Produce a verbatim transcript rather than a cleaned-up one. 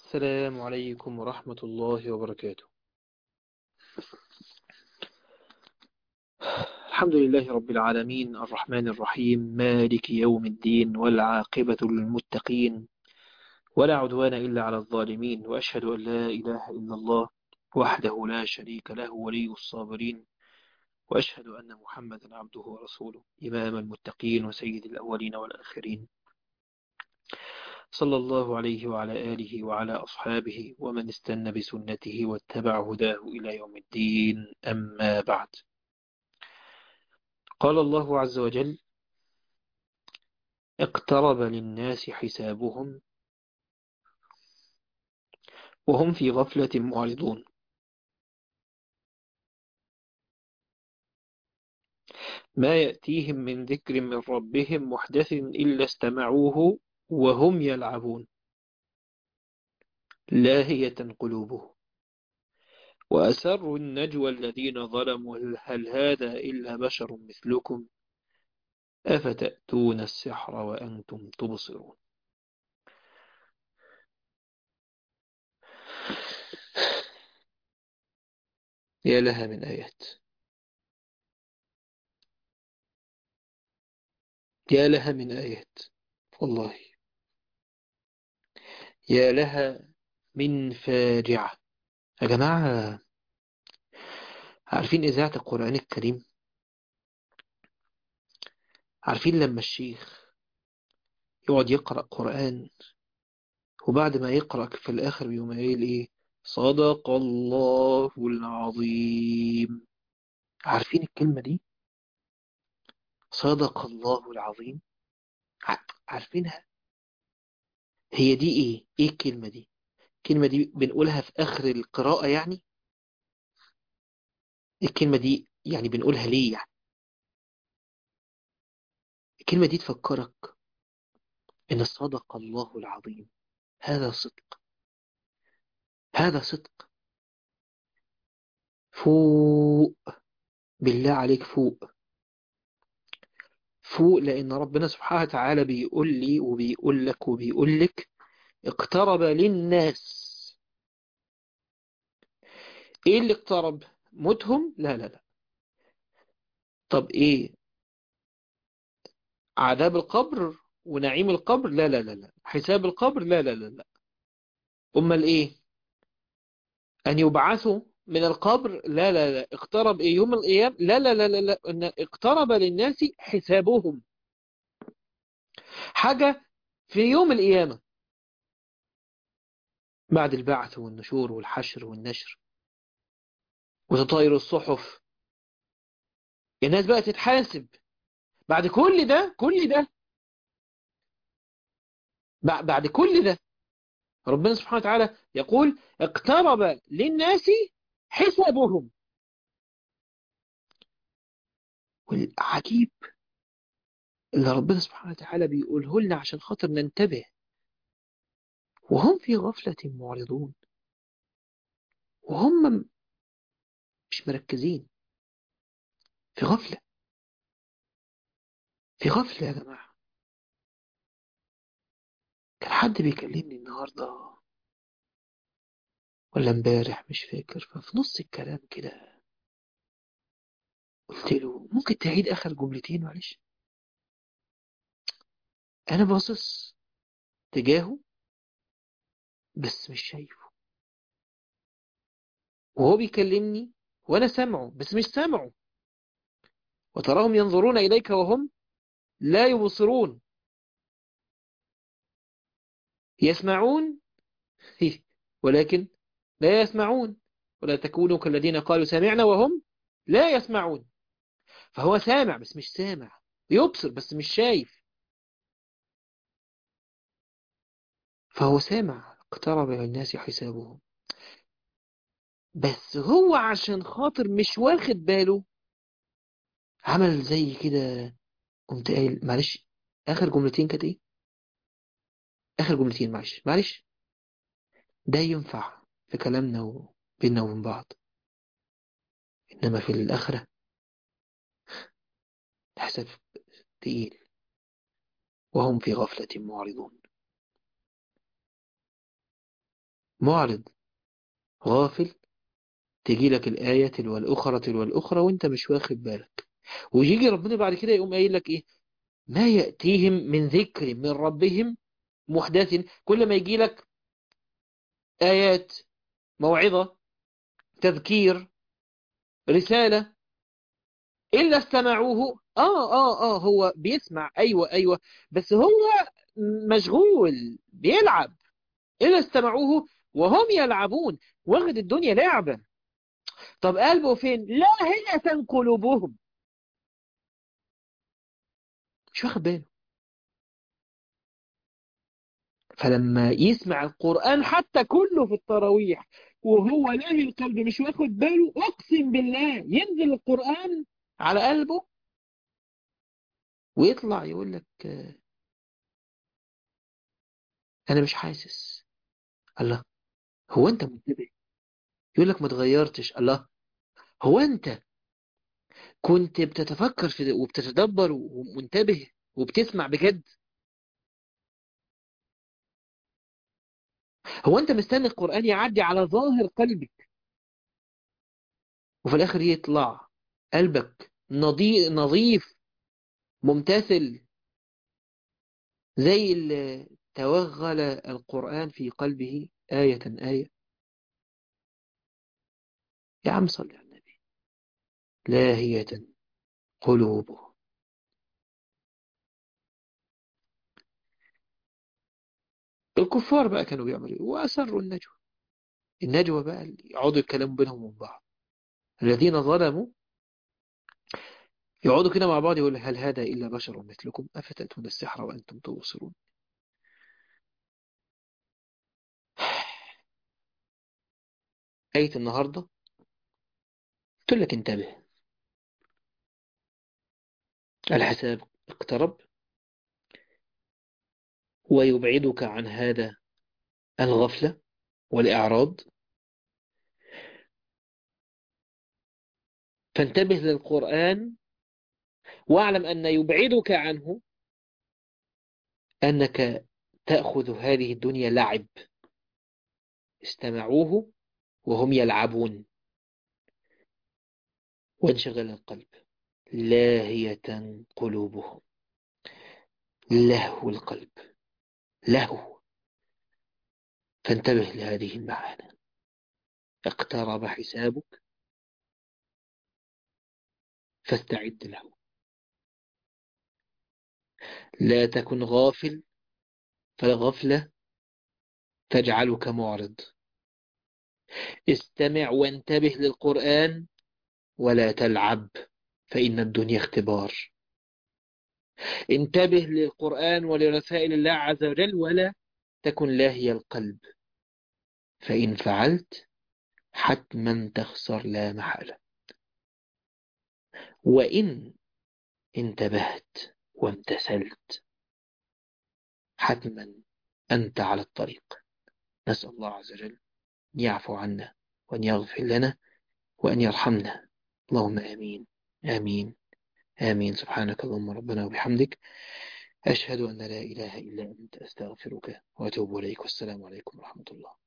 السلام عليكم ورحمة الله وبركاته. الحمد لله رب العالمين الرحمن الرحيم مالك يوم الدين والعاقبة للمتقين ولا عدوان إلا على الظالمين، وأشهد أن لا إله إلا الله وحده لا شريك له ولي الصابرين، وأشهد أن محمدا عبده ورسوله إمام المتقين وسيد الأولين والآخرين، صلى الله عليه وعلى آله وعلى أصحابه ومن استنى بسنته واتبع هداه إلى يوم الدين. أما بعد، قال الله عز وجل: اقترب للناس حسابهم وهم في غفلة معرضون. ما يأتيهم من ذكر من ربهم محدث إلا استمعوه وهم يلعبون لاهية قلوبهم وأسروا النجوى الذين ظلموا هل هذا إلا بشر مثلكم أفتأتون السحر وأنتم تبصرون. يا لها من آيات، يا لها من آيات، والله يا لها من فاجعة. يا جماعة، عارفين إذاعة القرآن الكريم؟ عارفين لما الشيخ يقعد يقرأ قرآن وبعد ما يقرأ في الآخر بيوم قايل إيه؟ صدق الله العظيم. عارفين الكلمة دي؟ صدق الله العظيم. ع- عارفينها؟ هي دي إيه؟ إيه الكلمة دي؟ الكلمة دي بنقولها في آخر القراءة يعني؟ الكلمة دي يعني بنقولها ليه يعني؟ الكلمة دي تفكرك إن صدق الله العظيم. هذا صدق، هذا صدق. فوق، بالله عليك فوق، فوق، لأن ربنا سبحانه وتعالى بيقول لي وبيقول لك وبيقول لك: اقترب للناس. ايه اللي اقترب؟ موتهم؟ لا لا لا. طب ايه؟ عذاب القبر ونعيم القبر؟ لا لا لا لا. حساب القبر؟ لا لا لا لا. امال ايه؟ ان يبعثوا من القبر؟ لا لا لا. اقترب ايه؟ يوم القيامة؟ لا لا لا لا لا. ان اقترب للناس حسابهم، حاجة في يوم القيامة بعد البعث والنشور والحشر والنشر وتطاير الصحف. الناس بقى تتحاسب بعد كل ده، كل ده بع- بعد كل ده ربنا سبحانه وتعالى يقول: اقترب للناس حسابهم. والعجيب اللي ربنا سبحانه وتعالى بيقوله لنا عشان خاطر ننتبه: وهم في غفلة معرضون. وهم مش مركزين، في غفلة، في غفلة يا جماعة. كان حد بيكلمني النهاردة ولا امبارح مش فاكر، ففي نص الكلام كده قلت له: ممكن تعيد آخر جملتين معلش؟ أنا باصص تجاهه بس مش شايفه، وهو بيكلمني وأنا سامعه بس مش سامعه. وتراهم ينظرون إليك وهم لا يبصرون، يسمعون ولكن لا يسمعون. ولا تكونوا كالذين قالوا سمعنا وهم لا يسمعون. فهو سامع بس مش سامع، يبصر بس مش شايف. فهو سامع: اقترب للناس حسابهم، بس هو عشان خاطر مش واخد باله عمل زي كده. قمت قايل: معلش، آخر جملتين كانت إيه؟ آخر جملتين معلش معلش. ده ينفع في كلامنا وبيننا وبين بعض، إنما في الآخرة الحساب تقيل. وهم في غفلة معرضون. معرض غافل، تجي لك الآية تلو الأخرى تلو الأخرى وانت مش واخد بالك. ويجي ربنا بعد كده يقوم قايل لك ايه؟ ما يأتيهم من ذكر من ربهم محدث. كل ما يجي لك آيات، موعظة، تذكير، رسالة، إلا استمعوه. آه آه آه هو بيسمع، أيوة أيوة، بس هو مشغول بيلعب. إلا استمعوه وهم يلعبون، واخد الدنيا لعبة. طب قلبه فين؟ لاهية قلوبهم، مش واخد باله. فلما يسمع القرآن حتى كله في التراويح وهو لاهي القلب مش واخد باله، أقسم بالله ينزل القرآن على قلبه ويطلع يقول لك آه، أنا مش حاسس. الله، هو أنت منتبه؟ يقول لك ما اتغيرتش. الله، هو أنت كنت بتتفكر في ده وبتتدبر ومنتبه وبتسمع بجد؟ هو أنت مستني القرآن يعدي على ظاهر قلبك وفي الآخر يطلع قلبك نظيف نظيف ممتثل زي اللي توغل القرآن في قلبه آية آية؟ يا عم صل على النبي. لاهية قلوبه. الكفار بقى كانوا بيعملوا ايه؟ وأسروا النجوى. النجوى بقى اللي يقعدوا يتكلموا بينهم وبين بعض. الذين ظلموا يقعدوا كده مع بعض يقول هل هذا إلا بشر مثلكم أفتأتون السحر وأنتم تبصرون. آية النهاردة قلت لك انتبه، الحساب اقترب ويبعدك عن هذا الغفلة والإعراض. فانتبه للقرآن واعلم أن يبعدك عنه أنك تأخذ هذه الدنيا لعب. استمعوه وهم يلعبون، وانشغل القلب. لاهية قلوبهم، لهو القلب، لهو. فانتبه لهذه المعاني. اقترب حسابك فاستعد له. لا تكن غافل فالغفلة تجعلك معرض. استمع وانتبه للقرآن ولا تلعب، فإن الدنيا اختبار. انتبه للقرآن ولرسائل الله عز وجل ولا تكن لاهي القلب، فإن فعلت حتما تخسر لا محالة. وإن انتبهت وامتثلت حتما أنت على الطريق. نسأل الله عز وجل أن يعفو عنا وأن يغفر لنا وأن يرحمنا. اللهم آمين آمين آمين. سبحانك اللهم ربنا وبحمدك، أشهد أن لا إله إلا أنت، أستغفرك وأتوب إليك. والسلام عليكم ورحمة الله.